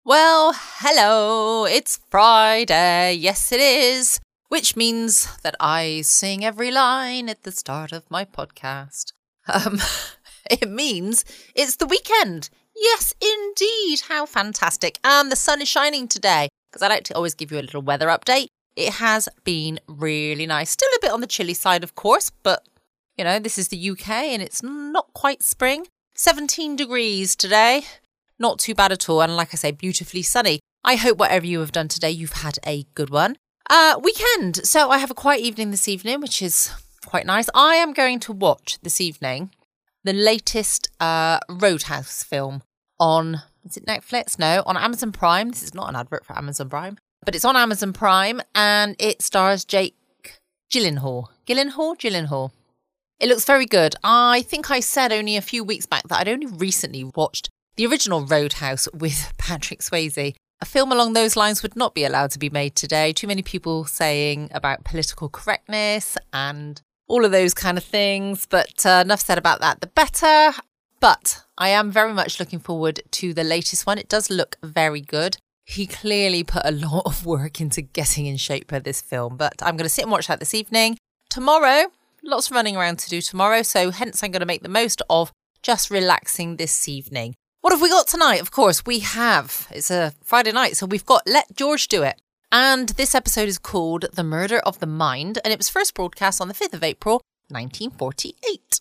Well, hello, it's Friday, yes it is, which means that I sing every line at the start of my podcast. It means it's the weekend. Yes, indeed, how fantastic. And the sun is shining today, because I like to always give you a little weather update. It has been really nice. Still a bit on the chilly side, of course, but, you know, this is the UK and it's not quite spring. 17 degrees today. Not too bad at all. And like I say, beautifully sunny. I hope whatever you have done today, you've had a good one. Weekend. So I have a quiet evening this evening, which is quite nice. I am going to watch this evening the latest Roadhouse film on, is it Netflix? No, on Amazon Prime. This is not an advert for Amazon Prime, but it's on Amazon Prime and it stars Jake Gyllenhaal. Gyllenhaal. It looks very good. I think I said only a few weeks back that I'd only recently watched the original Roadhouse with Patrick Swayze. A film along those lines would not be allowed to be made today. Too many people saying about political correctness and all of those kind of things. But enough said about that, the better. But I am very much looking forward to the latest one. It does look very good. He clearly put a lot of work into getting in shape for this film. But I'm going to sit and watch that this evening. Tomorrow, lots of running around to do tomorrow. So hence I'm going to make the most of just relaxing this evening. What have we got tonight? Of course, we have. It's a Friday night, so we've got Let George Do It. And this episode is called The Murder of the Mind, and it was first broadcast on the 5th of April, 1948.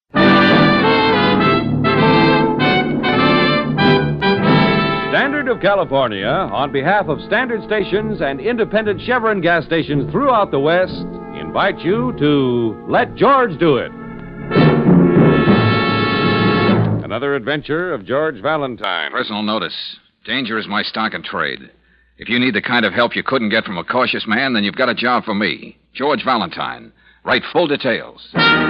Standard of California, on behalf of standard stations and independent Chevron gas stations throughout the West, invite you to Let George Do It. Another adventure of George Valentine. Personal notice. Danger is my stock and trade. If you need the kind of help you couldn't get from a cautious man, then you've got a job for me. George Valentine. Write full details.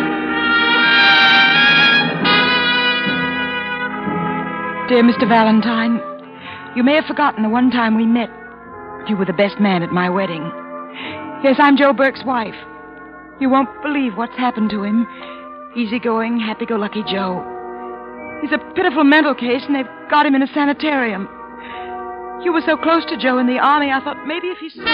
Dear Mr. Valentine, you may have forgotten the one time we met. You were the best man at my wedding. Yes, I'm Joe Burke's wife. You won't believe what's happened to him. Easygoing, happy-go-lucky Joe. He's a pitiful mental case, and they've got him in a sanitarium. You were so close to Joe in the Army, I thought maybe if he saw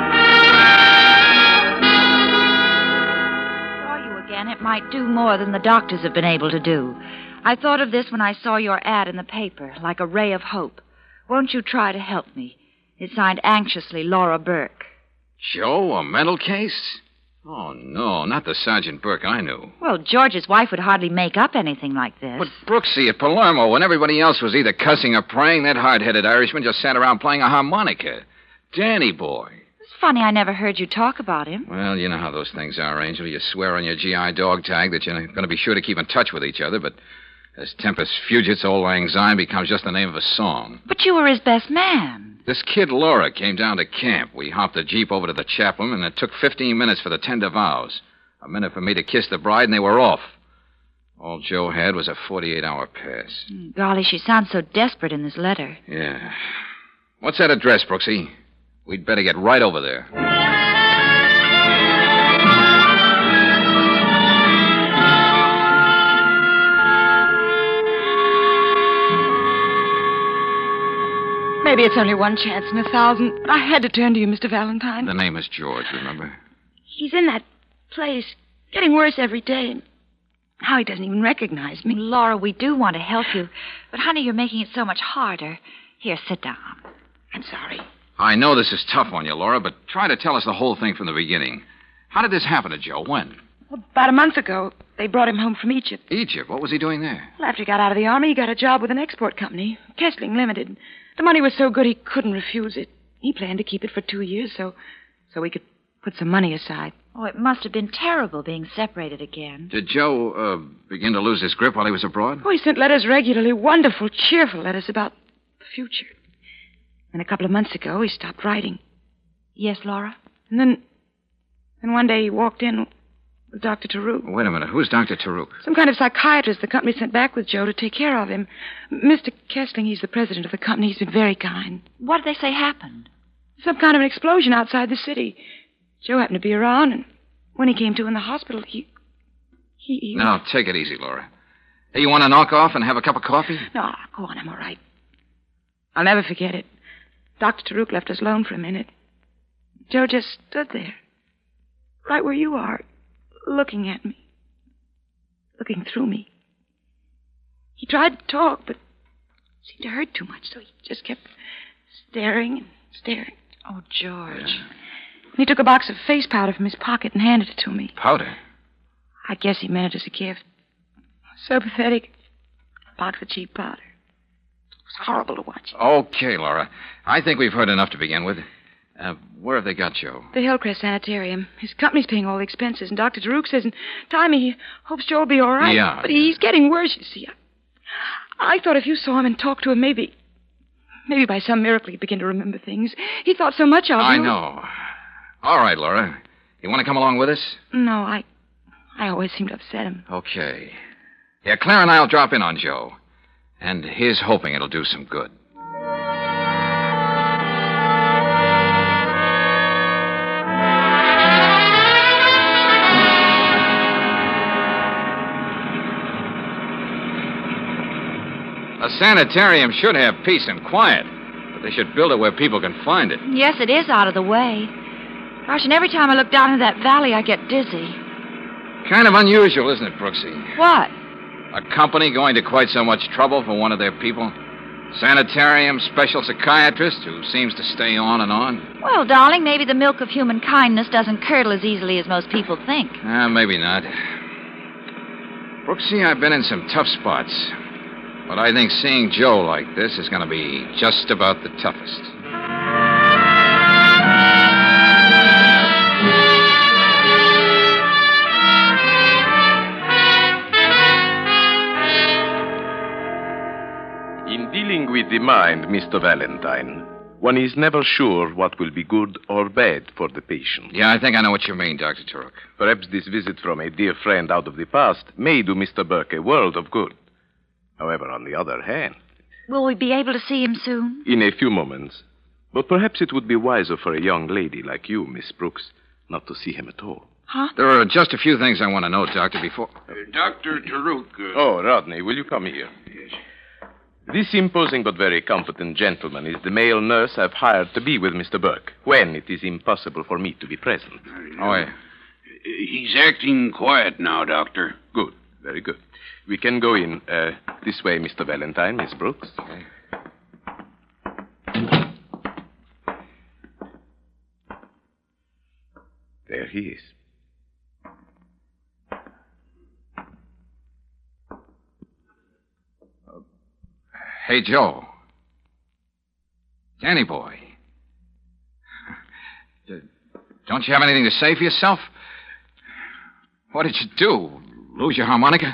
you again, it might do more than the doctors have been able to do. I thought of this when I saw your ad in the paper, like a ray of hope. Won't you try to help me? It's signed anxiously, Laura Burke. Joe, a mental case? Oh, no, not the Sergeant Burke I knew. Well, George's wife would hardly make up anything like this. But Brooksy at Palermo, when everybody else was either cussing or praying, that hard-headed Irishman just sat around playing a harmonica. Danny boy. It's funny I never heard you talk about him. Well, you know how those things are, Angel. You swear on your GI dog tag that you're going to be sure to keep in touch with each other, but as Tempest Fugit's Old Lang Syne becomes just the name of a song. But you were his best man. This kid Laura came down to camp. We hopped the Jeep over to the chaplain, and it took 15 minutes for the tender vows. A minute for me to kiss the bride, and they were off. All Joe had was a 48-hour pass. Golly, she sounds so desperate in this letter. Yeah. What's that address, Brooksy? We'd better get right over there. Maybe it's only one chance in 1,000, but I had to turn to you, Mr. Valentine. The name is George, remember? He's in that place, getting worse every day. How he doesn't even recognize me. Laura, we do want to help you, but, honey, you're making it so much harder. Here, sit down. I'm sorry. I know this is tough on you, Laura, but try to tell us the whole thing from the beginning. How did this happen to Joe? When? Well, about a month ago, they brought him home from Egypt. Egypt? What was he doing there? Well, after he got out of the Army, he got a job with an export company, Kessling Limited. The money was so good he couldn't refuse it. He planned to keep it for 2 years so we could put some money aside. Oh, it must have been terrible being separated again. Did Joe begin to lose his grip while he was abroad? Oh, he sent letters regularly, wonderful, cheerful letters about the future. And a couple of months ago, he stopped writing. Yes, Laura? And then one day he walked in with Dr. Taruk. Wait a minute. Who's Dr. Taruk? Some kind of psychiatrist the company sent back with Joe to take care of him. Mr. Kessling, he's the president of the company. He's been very kind. What did they say happened? Some kind of an explosion outside the city. Joe happened to be around, and when he came to in the hospital, he... Now, take it easy, Laura. Hey, you want to knock off and have a cup of coffee? No, go on, I'm all right. I'll never forget it. Dr. Taruk left us alone for a minute. Joe just stood there, right where you are, looking at me, looking through me. He tried to talk, but seemed to hurt too much, so he just kept staring and staring. Oh, George. And he took a box of face powder from his pocket and handed it to me. Powder? I guess he meant it as a gift. So pathetic. A box of cheap powder. It was horrible to watch. Okay, Laura. I think we've heard enough to begin with. Where have they got Joe? The Hillcrest Sanitarium. His company's paying all the expenses, and Dr. Taruk says in time he hopes Joe will be all right. Yeah. But he's getting worse, you see. I thought if you saw him and talked to him, maybe by some miracle he'd begin to remember things. He thought so much of you. I know. All right, Laura. You want to come along with us? No, I always seem to upset him. Okay. Yeah, Claire and I'll drop in on Joe. And here's hoping it'll do some good. A sanitarium should have peace and quiet, but they should build it where people can find it. Yes, it is out of the way. Gosh, and every time I look down into that valley, I get dizzy. Kind of unusual, isn't it, Brooksy? What? A company going to quite so much trouble for one of their people? Sanitarium special psychiatrist who seems to stay on and on? Well, darling, maybe the milk of human kindness doesn't curdle as easily as most people think. Maybe not. Brooksy, I've been in some tough spots. But I think seeing Joe like this is going to be just about the toughest. In dealing with the mind, Mr. Valentine, one is never sure what will be good or bad for the patient. Yeah, I think I know what you mean, Dr. Turok. Perhaps this visit from a dear friend out of the past may do Mr. Burke a world of good. However, on the other hand... Will we be able to see him soon? In a few moments. But perhaps it would be wiser for a young lady like you, Miss Brooks, not to see him at all. Huh? There are just a few things I want to know, Doctor, before... Dr. Taruk. Oh, Rodney, will you come here? Yes. This imposing but very competent gentleman is the male nurse I've hired to be with Mr. Burke when it is impossible for me to be present. Oh, yeah. He's acting quiet now, Doctor. Good, very good. We can go in this way, Mr. Valentine, Miss Brooks. Okay. There he is. Hey, Joe. Danny boy. Don't you have anything to say for yourself? What did you do? Lose your harmonica?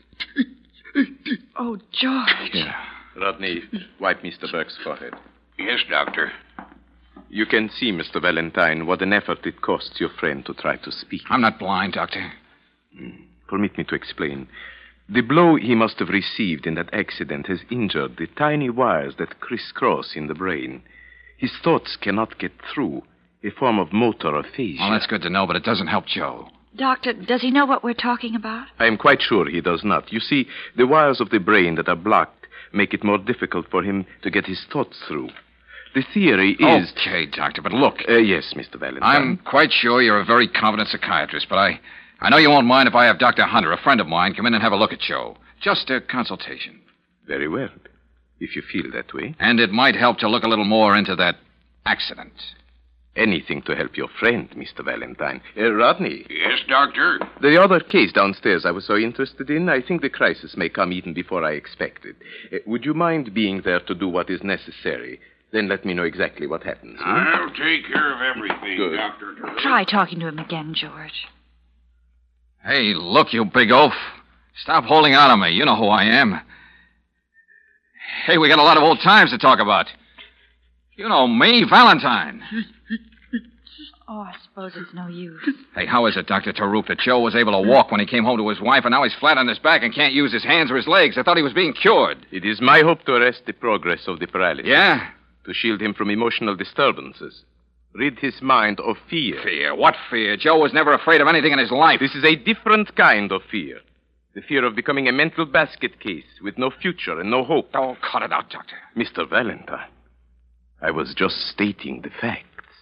Oh, George. Yeah. Rodney, wipe Mr. Burke's forehead. Yes, Doctor. You can see, Mr. Valentine, what an effort it costs your friend to try to speak. I'm not blind, Doctor. Permit me to explain. The blow he must have received in that accident has injured the tiny wires that crisscross in the brain. His thoughts cannot get through, a form of motor aphasia. Well, that's good to know, but it doesn't help Joe. Doctor, does he know what we're talking about? I am quite sure he does not. You see, the wires of the brain that are blocked make it more difficult for him to get his thoughts through. The theory is... Okay, Doctor, but look. Yes, Mr. Valentine. I'm quite sure you're a very competent psychiatrist, but I know you won't mind if I have Dr. Hunter, a friend of mine, come in and have a look at Joe. Just a consultation. Very well, if you feel that way. And it might help to look a little more into that accident. Anything to help your friend, Mr. Valentine. Rodney. Yes, Doctor. The other case downstairs I was so interested in, I think the crisis may come even before I expected. Would you mind being there to do what is necessary? Then let me know exactly what happens. I'll take care of everything, Good. Dr. Taruk. Try talking to him again, George. Hey, look, you big oaf. Stop holding out on me. You know who I am. Hey, we got a lot of old times to talk about. You know me, Valentine. Oh, I suppose it's no use. Hey, how is it, Dr. Taruk, that Joe was able to walk when he came home to his wife, and now he's flat on his back and can't use his hands or his legs? I thought he was being cured. It is my hope to arrest the progress of the paralysis. Yeah? To shield him from emotional disturbances. Rid his mind of fear. Fear? What fear? Joe was never afraid of anything in his life. This is a different kind of fear. The fear of becoming a mental basket case with no future and no hope. Oh, cut it out, Doctor. Mr. Valentine, I was just stating the facts.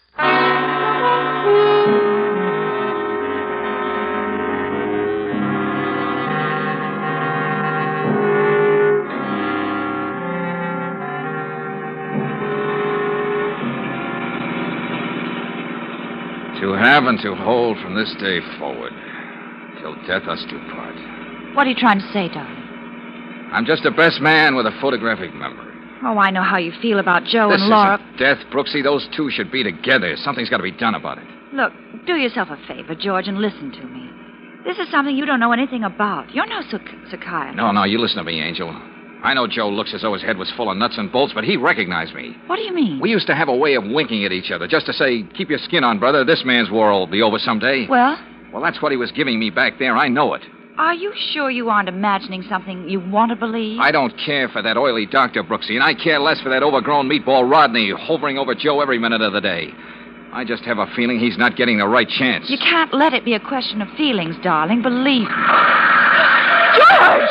To have and to hold from this day forward, till death us do part. What are you trying to say, darling? I'm just a best man with a photographic memory. Oh, I know how you feel about Joe This and Laura. isn't death, Brooksy. Those two should be together. Something's got to be done about it. Look, do yourself a favor, George, and listen to me. This is something you don't know anything about. You're no psychiatrist. No, you listen to me, Angel. I know Joe looks as though his head was full of nuts and bolts, but he recognized me. What do you mean? We used to have a way of winking at each other, just to say, keep your skin on, brother. This man's war will be over someday. Well? Well, that's what he was giving me back there. I know it. Are you sure you aren't imagining something you want to believe? I don't care for that oily doctor, Brooksy, and I care less for that overgrown meatball Rodney hovering over Joe every minute of the day. I just have a feeling he's not getting the right chance. You can't let it be a question of feelings, darling. Believe me. George!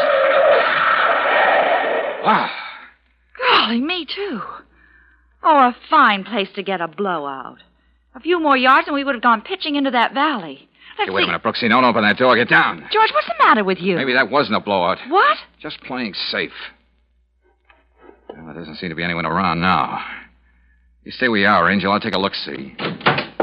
Wow. Golly, me too. Oh, a fine place to get a blowout. A few more yards and we would have gone pitching into that valley. Let's Hey, wait a see. minute, Brooksy. Don't open that door. Get down. George, what's the matter with you? Maybe that wasn't a blowout. What? Just playing safe. Well, there doesn't seem to be anyone around now. You stay where you are, Angel. I'll take a look-see. Did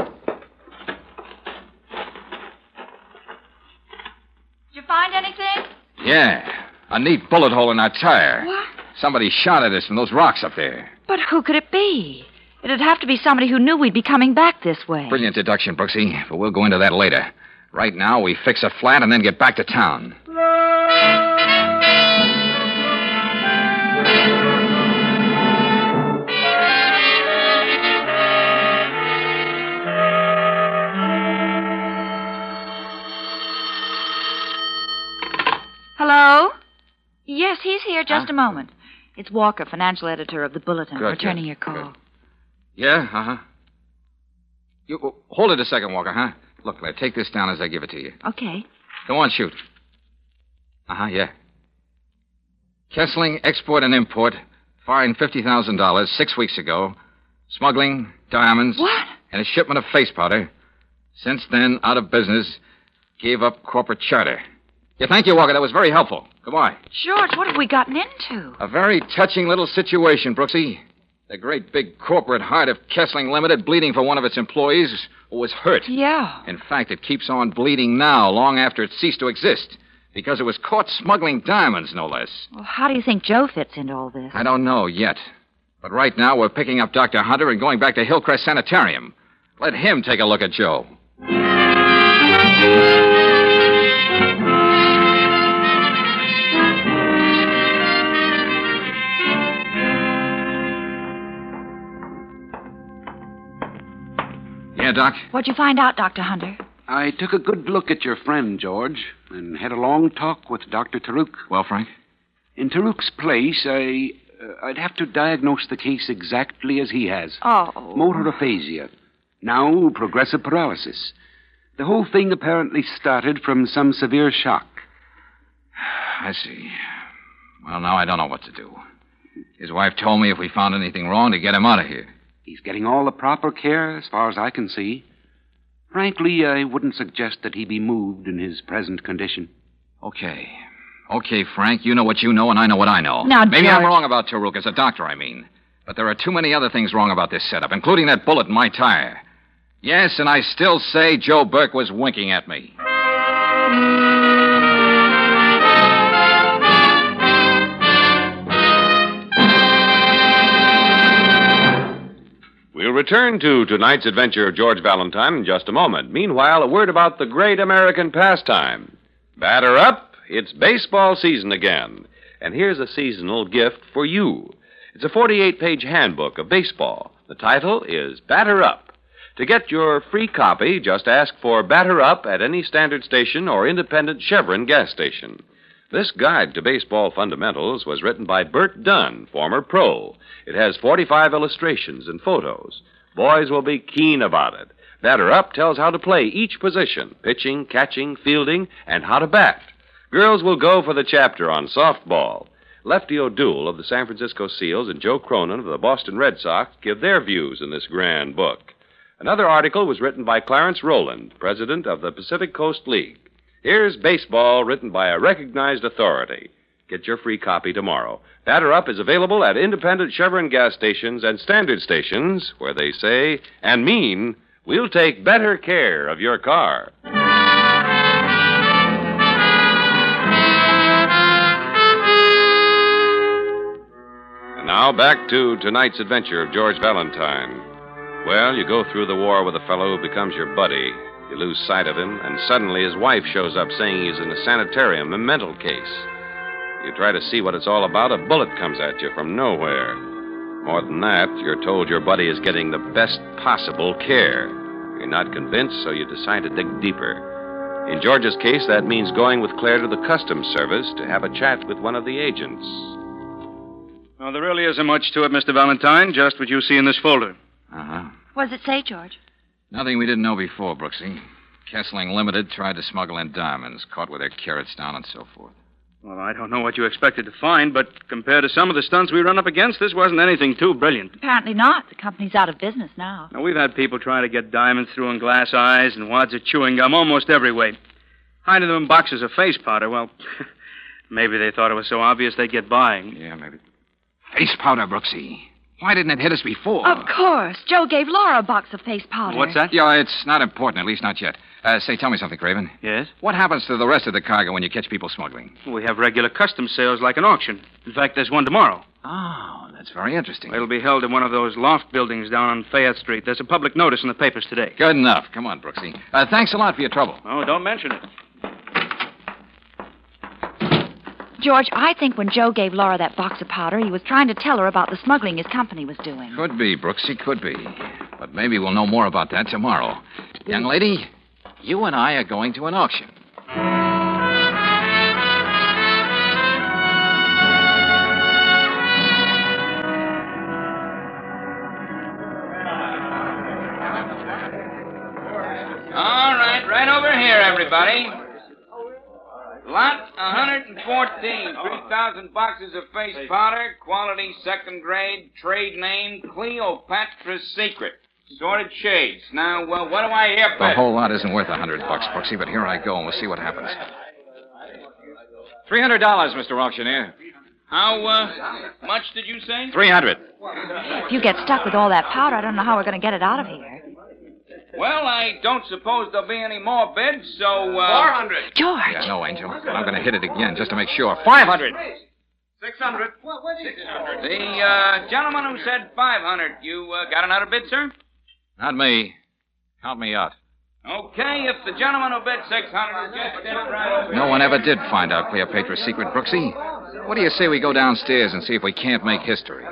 you find anything? Yeah. A neat bullet hole in that tire. What? Somebody shot at us from those rocks up there. But who could it be? It'd have to be somebody who knew we'd be coming back this way. Brilliant deduction, Brooksy, but we'll go into that later. Right now, we fix a flat and then get back to town. Hello? Yes, he's here. Just a moment. It's Walker, financial editor of the Bulletin, Good, returning good, your call. good. Yeah, uh-huh. You hold it a second, Walker, huh? Look, take this down as I give it to you. Okay. Go on, shoot. Uh-huh, yeah. Kessling, export and import, fined $50,000 6 weeks ago. Smuggling, diamonds. What? And a shipment of face powder. Since then, out of business. Gave up corporate charter. Yeah, thank you, Walker. That was very helpful. Goodbye. George, what have we gotten into? A very touching little situation, Brooksy. The great big corporate heart of Kessling Limited bleeding for one of its employees who was hurt. Yeah. In fact, it keeps on bleeding now, long after it ceased to exist. Because it was caught smuggling diamonds, no less. Well, how do you think Joe fits into all this? I don't know yet. But right now, we're picking up Dr. Hunter and going back to Hillcrest Sanitarium. Let him take a look at Joe. Yeah, Doc? What'd you find out, Dr. Hunter? I took a good look at your friend, George, and had a long talk with Dr. Taruk. Well, Frank? In Taruk's place, I'd have to diagnose the case exactly as he has. Oh. Motor aphasia. Now, progressive paralysis. The whole thing apparently started from some severe shock. I see. Well, now I don't know what to do. His wife told me if we found anything wrong to get him out of here. He's getting all the proper care as far as I can see. Frankly, I wouldn't suggest that he be moved in his present condition. Okay. Okay, Frank, you know what you know, and I know what I know. Now, Maybe I'm George- wrong about Taruk as a doctor, I mean. But there are too many other things wrong about this setup, including that bullet in my tire. Yes, and I still say Joe Burke was winking at me. We'll return to tonight's adventure of George Valentine in just a moment. Meanwhile, a word about the great American pastime. Batter up, it's baseball season again. And here's a seasonal gift for you. It's a 48-page handbook of baseball. The title is Batter Up. To get your free copy, just ask for Batter Up at any standard station or independent Chevron gas station. This guide to baseball fundamentals was written by Bert Dunn, former pro. It has 45 illustrations and photos. Boys will be keen about it. Batter Up tells how to play each position, pitching, catching, fielding, and how to bat. Girls will go for the chapter on softball. Lefty O'Doul of the San Francisco Seals and Joe Cronin of the Boston Red Sox give their views in this grand book. Another article was written by Clarence Rowland, president of the Pacific Coast League. Here's baseball written by a recognized authority. Get your free copy tomorrow. Batter Up is available at independent Chevron gas stations and standard stations where they say and mean we'll take better care of your car. And now back to tonight's adventure of George Valentine. Well, you go through the war with a fellow who becomes your buddy. You lose sight of him, and suddenly his wife shows up saying he's in a sanitarium, a mental case. You try to see what it's all about, a bullet comes at you from nowhere. More than that, you're told your buddy is getting the best possible care. You're not convinced, so you decide to dig deeper. In George's case, that means going with Claire to the Customs Service to have a chat with one of the agents. Well, there really isn't much to it, Mr. Valentine, just what you see in this folder. Uh-huh. What does it say, George? Nothing we didn't know before, Brooksy. Kessling Limited tried to smuggle in diamonds, caught with their carrots down and so forth. Well, I don't know what you expected to find, but compared to some of the stunts we run up against, this wasn't anything too brilliant. Apparently not. The company's out of business now. Now, we've had people try to get diamonds through in glass eyes and wads of chewing gum almost every way. Hiding them in boxes of face powder, well, maybe they thought it was so obvious they'd get by. Yeah, maybe. Face powder, Brooksy. Why didn't it hit us before? Of course. Joe gave Laura a box of face powder. What's that? Yeah, it's not important, at least not yet. Say, tell me something, Craven. Yes? What happens to the rest of the cargo when you catch people smuggling? We have regular customs sales like an auction. In fact, there's one tomorrow. Oh, that's very interesting. It'll be held in one of those loft buildings down on Fayette Street. There's a public notice in the papers today. Good enough. Come on, Brooksy. Thanks a lot for your trouble. Oh, don't mention it. George, I think when Joe gave Laura that box of powder, he was trying to tell her about the smuggling his company was doing. Could be, Brooksy, could be. But maybe we'll know more about that tomorrow. Young lady, you and I are going to an auction. All right over here, everybody. Lot 114, 3,000 boxes of face powder, quality second grade, trade name Cleopatra's Secret. Sorted shades. Now, what do I hear for? The whole lot isn't worth $100, Brooksy, but here I go, and we'll see what happens. $300, Mr. Auctioneer. How much did you say? $300. If you get stuck with all that powder, I don't know how we're going to get it out of here. Well, I don't suppose there'll be any more bids, so, 400. George. Yeah, no, Angel. But I'm going to hit it again just to make sure. 500. 600. The gentleman who said 500, you got another bid, sir? Not me. Count me out. Okay, if the gentleman who bid 600 is just in it right over No one ever did find out Cleopatra's secret, Brooksy. What do you say we go downstairs and see if we can't make history?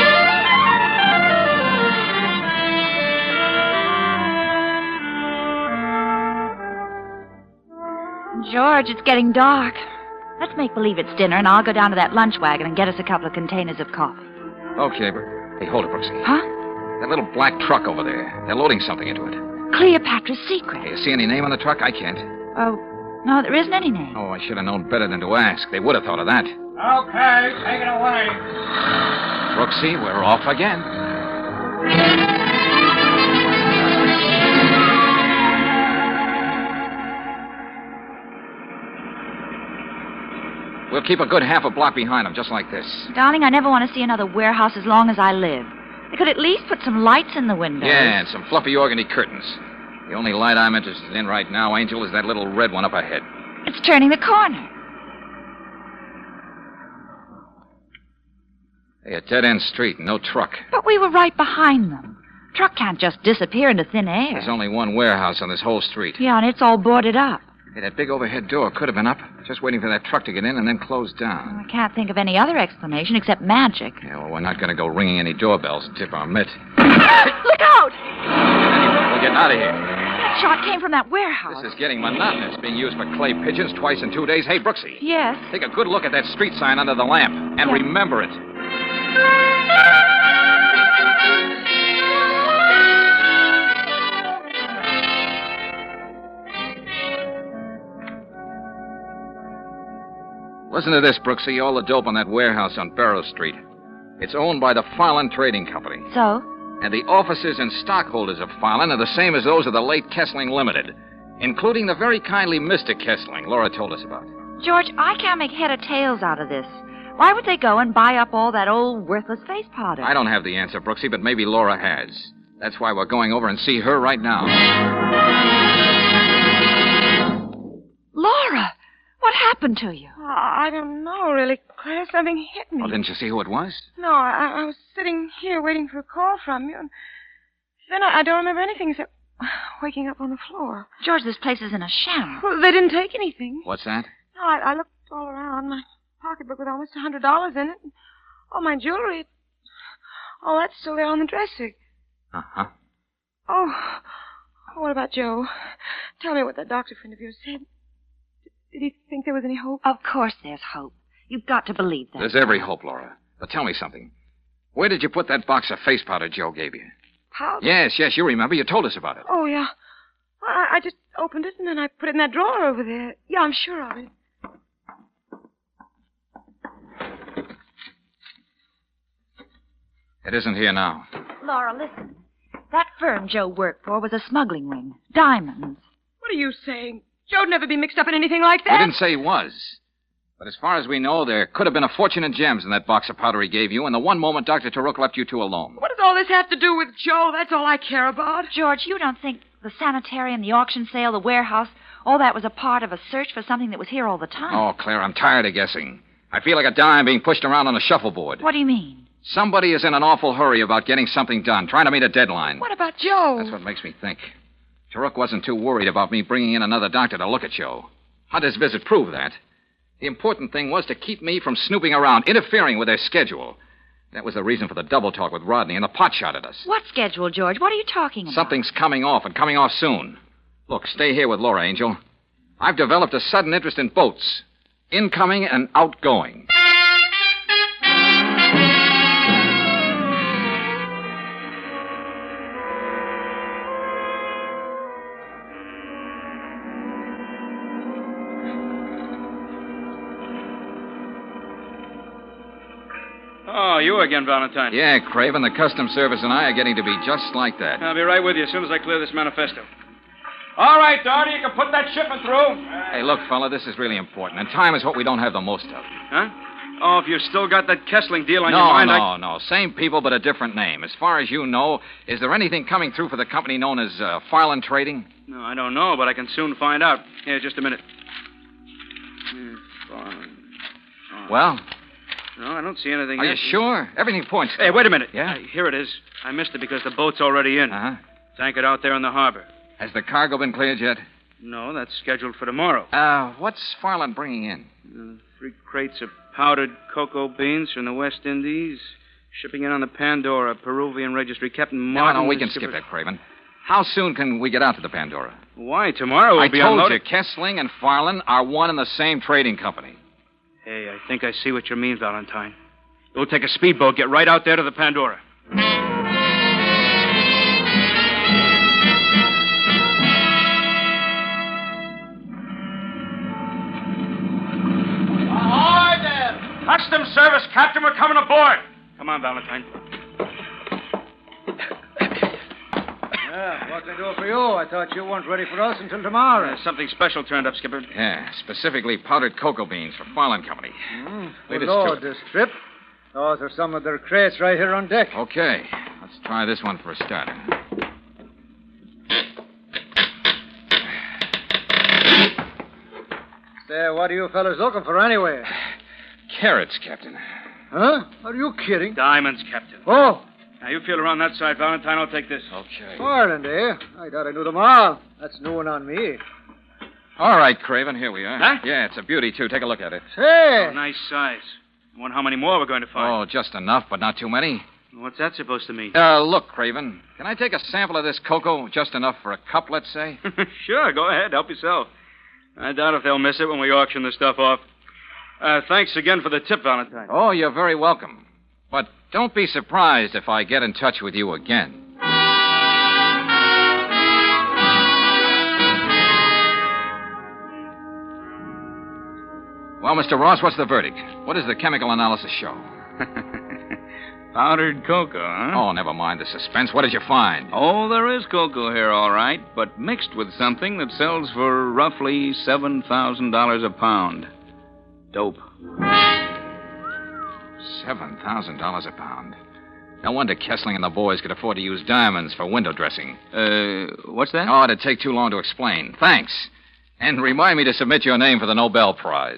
George, it's getting dark. Let's make believe it's dinner, and I'll go down to that lunch wagon and get us a couple of containers of coffee. Okay, but... Hey, hold it, Brooksy. Huh? That little black truck over there. They're loading something into it. Cleopatra's Secret. Hey, you see any name on the truck? I can't. Oh, no, there isn't any name. Oh, I should have known better than to ask. They would have thought of that. Okay, take it away. Brooksy, we're off again. We'll keep a good half a block behind them, just like this. Darling, I never want to see another warehouse as long as I live. They could at least put some lights in the windows. Yeah, and some fluffy organdy curtains. The only light I'm interested in right now, Angel, is that little red one up ahead. It's turning the corner. Hey, a dead-end street, no truck. But we were right behind them. Truck can't just disappear into thin air. There's only one warehouse on this whole street. Yeah, and it's all boarded up. Hey, that big overhead door could have been up, just waiting for that truck to get in and then close down. I can't think of any other explanation except magic. Yeah, well, we're not going to go ringing any doorbells and tip our mitt. Look out! Anyway, we're getting out of here. That shot came from that warehouse. This is getting monotonous, being used for clay pigeons twice in 2 days. Hey, Brooksy. Yes? Take a good look at that street sign under the lamp, and remember it. Listen to this, Brooksy. All the dope on that warehouse on Barrow Street. It's owned by the Farland Trading Company. So? And the officers and stockholders of Farland are the same as those of the late Kessling Limited, including the very kindly Mr. Kessling Laura told us about. George, I can't make head or tails out of this. Why would they go and buy up all that old worthless face powder? I don't have the answer, Brooksy, but maybe Laura has. That's why we're going over and see her right now. Laura! What happened to you? I don't know, really, Claire. Something hit me. Well, didn't you see who it was? No, I was sitting here waiting for a call from you, and then I don't remember anything except waking up on the floor. George, this place is in a sham. Well, they didn't take anything. What's that? No, I looked all around. My pocketbook with almost $100 in it. And all my jewelry. All that's still there on the dresser. Uh-huh. Oh, what about Joe? Tell me what that doctor friend of yours said. Did he think there was any hope? Of course there's hope. You've got to believe that. There's every hope, Laura. But tell me something. Where did you put that box of face powder Joe gave you? Powder? Yes, you remember. You told us about it. Oh, yeah. I just opened it and then I put it in that drawer over there. Yeah, I'm sure of it. It isn't here now. Laura, listen. That firm Joe worked for was a smuggling ring. Diamonds. What are you saying? Joe'd never be mixed up in anything like that. We didn't say he was. But as far as we know, there could have been a fortune in gems in that box of powder he gave you, and the one moment Dr. Turok left you two alone. What does all this have to do with Joe? That's all I care about. George, you don't think the sanitarium, the auction sale, the warehouse, all that was a part of a search for something that was here all the time? Oh, Claire, I'm tired of guessing. I feel like a dime being pushed around on a shuffleboard. What do you mean? Somebody is in an awful hurry about getting something done, trying to meet a deadline. What about Joe? That's what makes me think. Turok wasn't too worried about me bringing in another doctor to look at Joe. Hunter's visit proved that. The important thing was to keep me from snooping around, interfering with their schedule. That was the reason for the double talk with Rodney and the pot shot at us. What schedule, George? What are you talking about? Something's coming off, and coming off soon. Look, stay here with Laura, Angel. I've developed a sudden interest in boats. Incoming and outgoing. Oh, you again, Valentine. Yeah, Craven, the Customs Service and I are getting to be just like that. I'll be right with you as soon as I clear this manifesto. All right, Doherty, you can put that shipment through. Hey, look, fella, this is really important, and time is what we don't have the most of. Huh? Oh, if you've still got that Kessling deal on your mind, No. Same people, but a different name. As far as you know, is there anything coming through for the company known as Farland Trading? No, I don't know, but I can soon find out. Here, just a minute. Farland. Oh. Well? No, I don't see anything Are yet. you sure? Everything points... Hey, wait a minute. Yeah? Here it is. I missed it because the boat's already in. Uh-huh. Tank it out there in the harbor. Has the cargo been cleared yet? No, that's scheduled for tomorrow. What's Farland bringing in? 3 crates of powdered cocoa beans from the West Indies. Shipping in on the Pandora, Peruvian registry. Captain Martin... No, we can skip that, Craven. How soon can we get out to the Pandora? Why? Tomorrow we'll be I told unloaded. you, Kessling and Farland are one and the same trading company. Hey, I think I see what you mean, Valentine. We'll take a speedboat, get right out there to the Pandora. Ahoy there! Customs Service, Captain, we're coming aboard. Come on, Valentine. Yeah, what can I do for you? I thought you weren't ready for us until tomorrow. Something special turned up, Skipper. Yeah, specifically powdered cocoa beans for Farland Company. Lead us Lord, to it. this trip. Those are some of their crates right here on deck. Okay, let's try this one for a starter. Say, what are you fellas looking for anyway? Carrots, Captain. Huh? Are you kidding? Diamonds, Captain. Oh, Now, you feel around that side, Valentine. I'll take this. Okay. Ireland, eh? I thought I knew them all. That's new one on me. All right, Craven, here we are. Huh? Yeah, it's a beauty, too. Take a look at it. Hey! Oh, nice size. I wonder how many more we're going to find. Oh, just enough, but not too many. What's that supposed to mean? Look, Craven, can I take a sample of this cocoa? Just enough for a cup, let's say? Sure, go ahead. Help yourself. I doubt if they'll miss it when we auction the stuff off. Thanks again for the tip, Valentine. Oh, you're very welcome. But don't be surprised if I get in touch with you again. Well, Mr. Ross, what's the verdict? What does the chemical analysis show? Powdered cocoa, huh? Oh, never mind the suspense. What did you find? Oh, there is cocoa here, all right, but mixed with something that sells for roughly $7,000 a pound. Dope. $7,000 a pound. No wonder Kessling and the boys could afford to use diamonds for window dressing. What's that? Oh, it'd take too long to explain. Thanks. And remind me to submit your name for the Nobel Prize.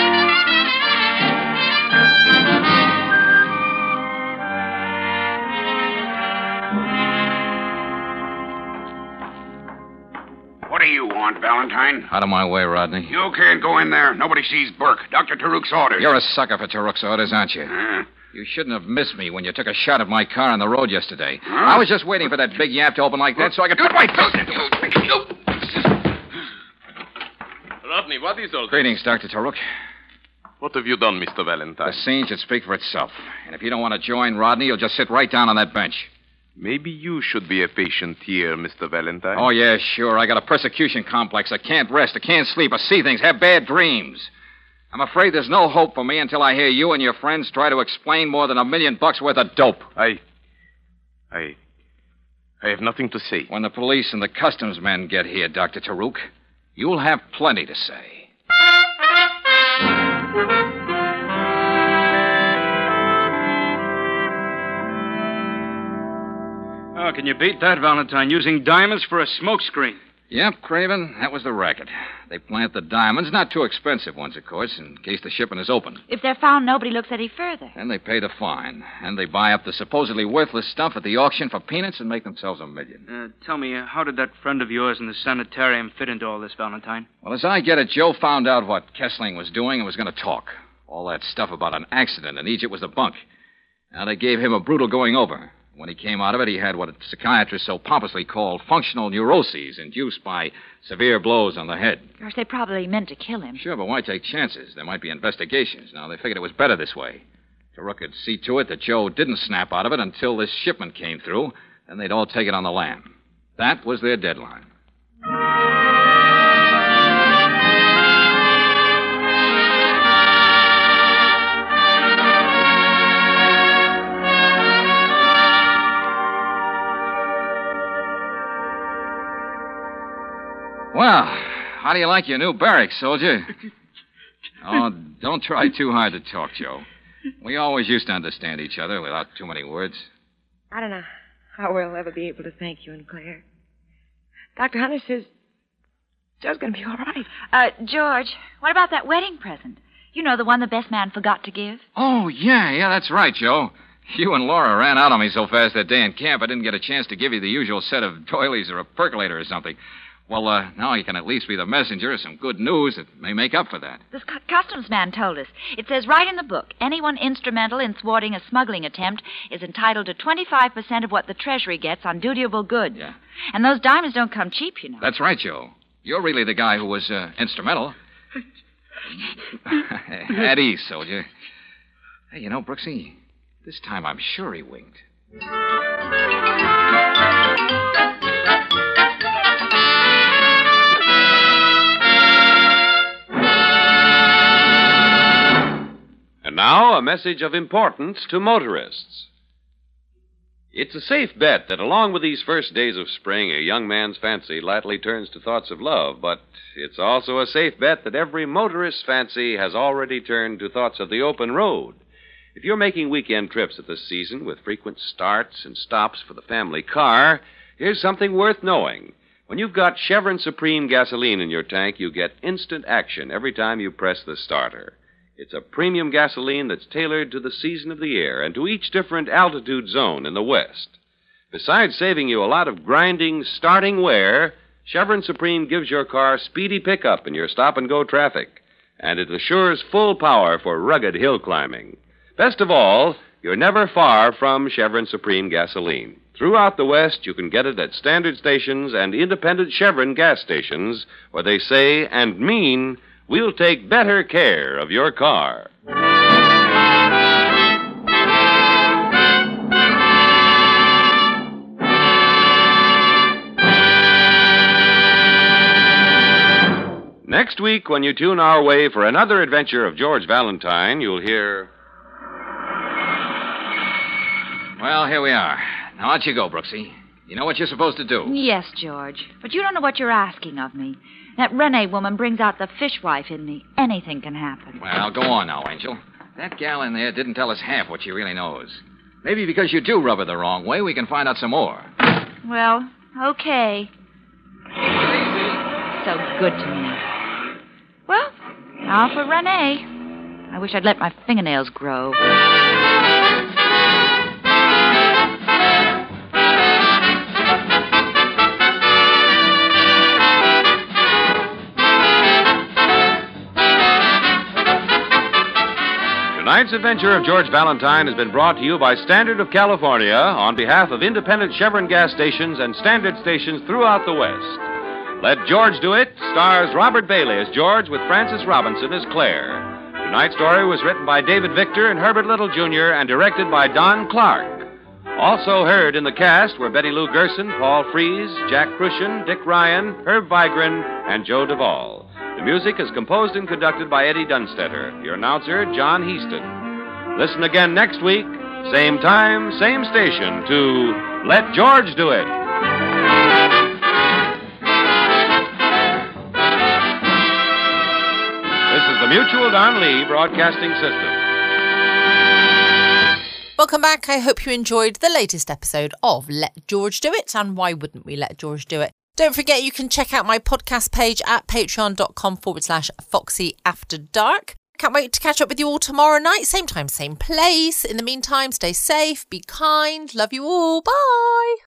What do you want, Valentine? Out of my way, Rodney. You can't go in there. Nobody sees Burke. Dr. Taruk's orders. You're a sucker for Taruk's orders, aren't you? You shouldn't have missed me when you took a shot at my car on the road yesterday. Huh? I was just waiting for that big yap to open like that so I could... Good my Rodney, what is all this? Greetings, Dr. Taruk. What have you done, Mr. Valentine? The scene should speak for itself. And if you don't want to join Rodney, you'll just sit right down on that bench. Maybe you should be a patient here, Mr. Valentine. Oh, yeah, sure. I got a persecution complex. I can't rest. I can't sleep. I see things, have bad dreams. I'm afraid there's no hope for me until I hear you and your friends try to explain more than $1 million worth of dope. I have nothing to say. When the police and the customs men get here, Dr. Taruk, you'll have plenty to say. Oh, can you beat that, Valentine? Using diamonds for a smokescreen. Yep, Craven, that was the racket. They plant the diamonds, not too expensive ones, of course, in case the shipment is open. If they're found, nobody looks any further. Then they pay the fine. And they buy up the supposedly worthless stuff at the auction for peanuts and make themselves $1 million. Tell me, how did that friend of yours in the sanitarium fit into all this, Valentine? Well, as I get it, Joe found out what Kessling was doing and was going to talk. All that stuff about an accident in Egypt was the bunk. Now, they gave him a brutal going over. When he came out of it, he had what psychiatrists so pompously call functional neuroses induced by severe blows on the head. Gosh, they probably meant to kill him. Sure, but why take chances? There might be investigations. Now, they figured it was better this way. Taruk could see to it that Joe didn't snap out of it until this shipment came through, and they'd all take it on the lam. That was their deadline. Well, how do you like your new barracks, soldier? Oh, don't try too hard to talk, Joe. We always used to understand each other without too many words. I don't know how we'll ever be able to thank you and Claire. Dr. Hunter says Joe's going to be all right. George, what about that wedding present? You know, the one the best man forgot to give? Oh, yeah, that's right, Joe. You and Laura ran out on me so fast that day in camp, I didn't get a chance to give you the usual set of doilies or a percolator or something. Well, now you can at least be the messenger of some good news that may make up for that. This customs man told us. It says right in the book, anyone instrumental in thwarting a smuggling attempt is entitled to 25% of what the Treasury gets on dutiable goods. Yeah. And those diamonds don't come cheap, you know. That's right, Joe. You're really the guy who was instrumental. At ease, soldier. Hey, you know, Brooksy, this time I'm sure he winked. And now, a message of importance to motorists. It's a safe bet that along with these first days of spring, a young man's fancy lightly turns to thoughts of love, but it's also a safe bet that every motorist's fancy has already turned to thoughts of the open road. If you're making weekend trips at this season with frequent starts and stops for the family car, here's something worth knowing. When you've got Chevron Supreme gasoline in your tank, you get instant action every time you press the starter. It's a premium gasoline that's tailored to the season of the year and to each different altitude zone in the West. Besides saving you a lot of grinding, starting wear, Chevron Supreme gives your car speedy pickup in your stop-and-go traffic, and it assures full power for rugged hill climbing. Best of all, you're never far from Chevron Supreme gasoline. Throughout the West, you can get it at standard stations and independent Chevron gas stations, where they say and mean, we'll take better care of your car. Next week, when you tune our way for another adventure of George Valentine, you'll hear... Well, here we are. Now, out you go, Brooksy. You know what you're supposed to do. Yes, George. But you don't know what you're asking of me. That Renee woman brings out the fishwife in me. Anything can happen. Well, go on now, Angel. That gal in there didn't tell us half what she really knows. Maybe because you do rub her the wrong way, we can find out some more. Well, okay. So good to me. Well, now for Renee. I wish I'd let my fingernails grow. Tonight's adventure of George Valentine has been brought to you by Standard of California on behalf of independent Chevron gas stations and Standard stations throughout the West. Let George Do It stars Robert Bailey as George with Frances Robinson as Claire. Tonight's story was written by David Victor and Herbert Little, Jr. and directed by Don Clark. Also heard in the cast were Betty Lou Gerson, Paul Frees, Jack Crucian, Dick Ryan, Herb Vigran, and Joe Duvall. The music is composed and conducted by Eddie Dunstetter. Your announcer, John Heaston. Listen again next week, same time, same station, to Let George Do It. This is the Mutual Don Lee Broadcasting System. Welcome back. I hope you enjoyed the latest episode of Let George Do It. And why wouldn't we let George do it? Don't forget you can check out my podcast page at patreon.com/Foxy After Dark. Can't wait to catch up with you all tomorrow night. Same time, same place. In the meantime, stay safe, be kind. Love you all. Bye.